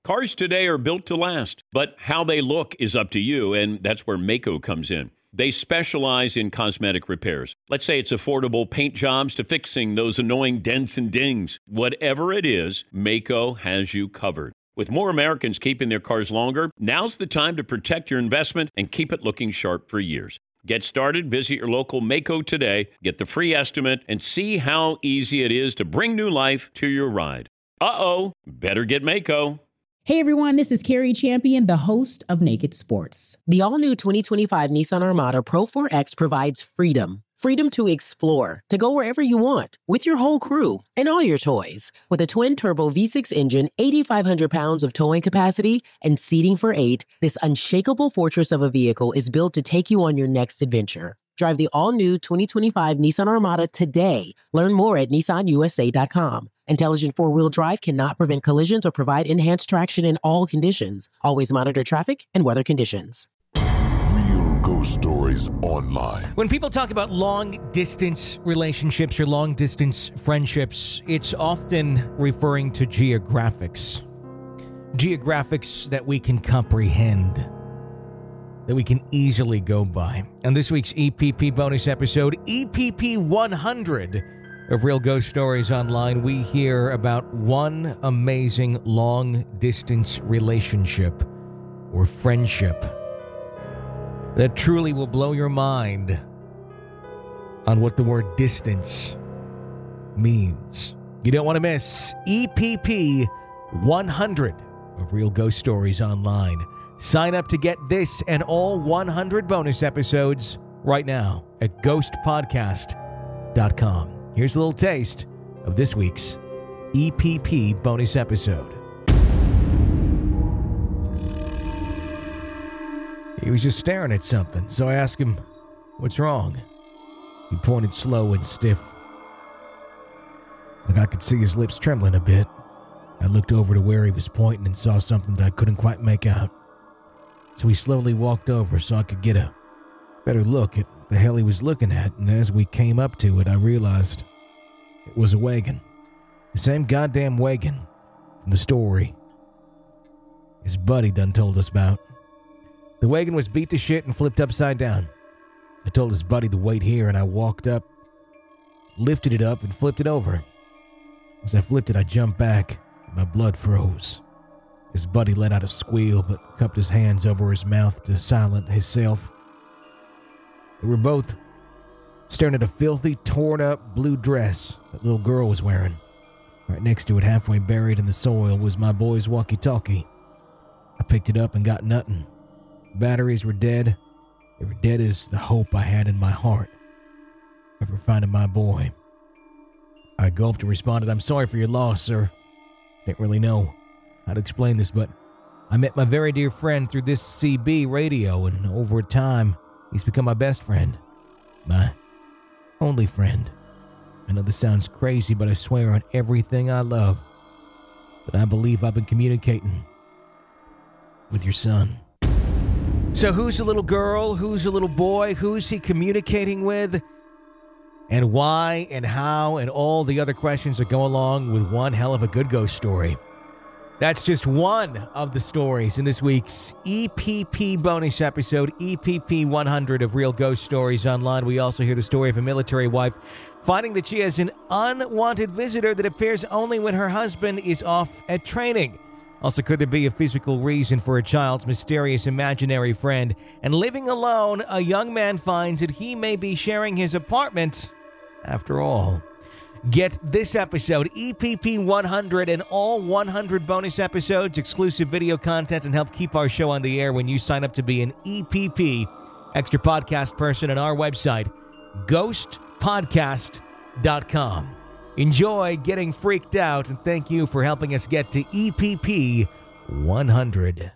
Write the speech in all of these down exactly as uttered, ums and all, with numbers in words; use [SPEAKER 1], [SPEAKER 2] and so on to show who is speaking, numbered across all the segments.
[SPEAKER 1] Cars today are built to last, but how they look is up to you, and that's where Maaco comes in. They specialize in cosmetic repairs. Let's say it's affordable paint jobs to fixing those annoying dents and dings. Whatever it is, Maaco has you covered. With more Americans keeping their cars longer, now's the time to protect your investment and keep it looking sharp for years. Get started, visit your local Maaco today, get the free estimate, and see how easy it is to bring new life to your ride. Uh-oh, better get Maaco.
[SPEAKER 2] Hey everyone, this is Carrie Champion, the host of Naked Sports.
[SPEAKER 3] The all-new twenty twenty-five Nissan Armada Pro four X provides freedom. Freedom to explore, to go wherever you want, with your whole crew and all your toys. With a twin-turbo V six engine, eighty-five hundred pounds of towing capacity, and seating for eight, this unshakable fortress of a vehicle is built to take you on your next adventure. Drive the all-new twenty twenty-five Nissan Armada today. Learn more at Nissan U S A dot com. Intelligent four-wheel drive cannot prevent collisions or provide enhanced traction in all conditions. Always monitor traffic and weather conditions.
[SPEAKER 4] Real ghost stories online.
[SPEAKER 5] When people talk about long-distance relationships or long-distance friendships, it's often referring to geographics. Geographics that we can comprehend, that we can easily go by. And this week's E P P bonus episode, E P P one hundred of Real Ghost Stories Online, we hear about one amazing long-distance relationship or friendship that truly will blow your mind on what the word distance means. You don't want to miss E P P one hundred of Real Ghost Stories Online. Sign up to get this and all one hundred bonus episodes right now at ghost podcast dot com. Here's a little taste of this week's E P P bonus episode. He was just staring at something, so I asked him, "What's wrong?" He pointed slow and stiff, like I could see his lips trembling a bit. I looked over to where he was pointing and saw something that I couldn't quite make out. So he slowly walked over so I could get a better look at the hell he was looking at, and as we came up to it, I realized it was a wagon. The same goddamn wagon from the story his buddy done told us about. The wagon was beat to shit and flipped upside down. I told his buddy to wait here, and I walked up, lifted it up, and flipped it over. As I flipped it, I jumped back, and my blood froze. His buddy let out a squeal, but cupped his hands over his mouth to silence himself. We were both staring at a filthy, torn-up blue dress that little girl was wearing. Right next to it, halfway buried in the soil, was my boy's walkie-talkie. I picked it up and got nothing. Batteries were dead. They were dead as the hope I had in my heart of finding my boy. I gulped and responded, "I'm sorry for your loss, sir." Didn't really know how to explain this, but I met my very dear friend through this C B radio, and over time, he's become my best friend. My only friend. I know this sounds crazy, but I swear on everything I love that I believe I've been communicating with your son. So who's the little girl? Who's the little boy? Who's he communicating with? And why and how and all the other questions that go along with one hell of a good ghost story. That's just one of the stories in this week's E P P bonus episode, E P P one hundred of Real Ghost Stories Online. We also hear the story of a military wife finding that she has an unwanted visitor that appears only when her husband is off at training. Also, could there be a physical reason for a child's mysterious imaginary friend? And living alone, a young man finds that he may be sharing his apartment after all. Get this episode, E P P one hundred, and all one hundred bonus episodes, exclusive video content, and help keep our show on the air when you sign up to be an E P P extra podcast person on our website, ghost podcast dot com. Enjoy getting freaked out, and thank you for helping us get to E P P one hundred.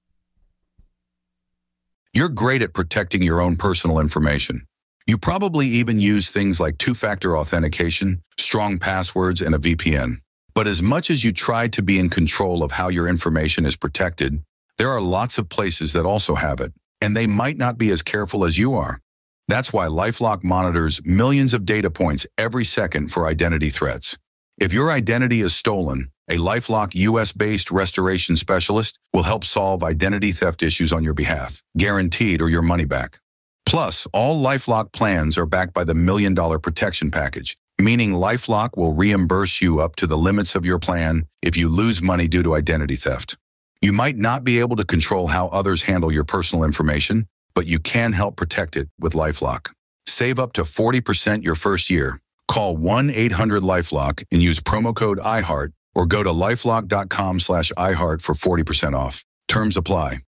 [SPEAKER 6] You're great at protecting your own personal information. You probably even use things like two-factor authentication, strong passwords, and a V P N. But as much as you try to be in control of how your information is protected, there are lots of places that also have it, and they might not be as careful as you are. That's why LifeLock monitors millions of data points every second for identity threats. If your identity is stolen, A LifeLock U S-based restoration specialist will help solve identity theft issues on your behalf, guaranteed or your money back. Plus, all LifeLock plans are backed by the Million Dollar Protection Package, meaning LifeLock will reimburse you up to the limits of your plan if you lose money due to identity theft. You might not be able to control how others handle your personal information, but you can help protect it with LifeLock. Save up to forty percent your first year. Call one eight hundred LifeLock and use promo code I heart or go to lifelock dot com slash iHeart for forty percent off. Terms apply.